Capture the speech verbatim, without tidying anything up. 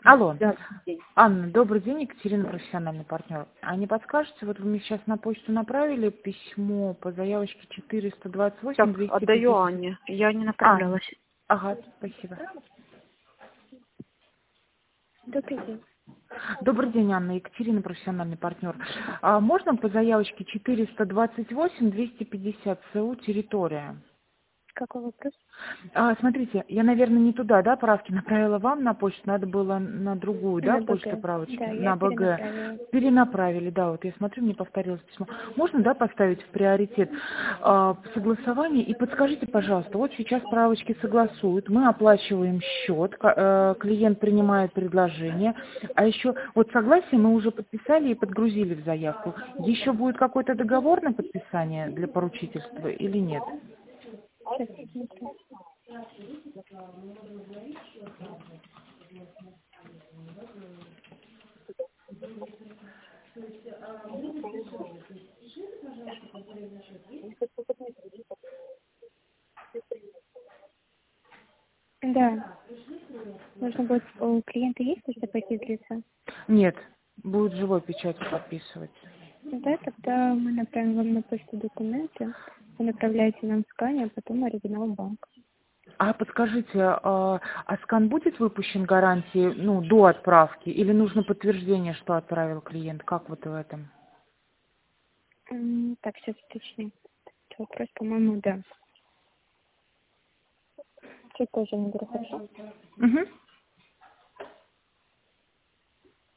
Алло. Здравствуйте. Анна, добрый день, Екатерина, профессиональный партнер. А не подскажете, вот вы мне сейчас на почту направили письмо по заявочке четыреста двадцать восемь Так, двести отдаю пятьдесят. Анне. Я не А, направлялась. ага, спасибо. Добрый день. Добрый день, Анна, Екатерина, профессиональный партнер. А можно по заявочке четыреста двадцать восемь двести пятьдесят СУ территория? Какой вопрос? А, смотрите, я, наверное, не туда, да, правки направила вам на почту, надо было на другую, да, На почту БГ. правочки, Да, я на БГ. перенаправила. Перенаправили, да, вот я смотрю, мне повторилось письмо. Можно, да, поставить в приоритет а, согласование? И подскажите, пожалуйста, вот сейчас правочки согласуют, мы оплачиваем счет, ка- э, клиент принимает предложение, а еще вот согласие мы уже подписали и подгрузили в заявку. Еще будет какой-то договор на подписание для поручительства или нет? Сейчас посмотрю. Да. Нужно будет... У клиента есть что пойти из лица? Нет, будет живой печатью подписывать. Да, тогда мы направим вам на почту документы. Вы направляете нам скане, а потом оригинал в банк. А подскажите, а, а скан будет выпущен гарантии, ну, до отправки, или нужно подтверждение, что отправил клиент? Как вот в этом? М, Так, сейчас уточню. Вопрос, по-моему, да. Чуть позже наберу, хорошо? Угу.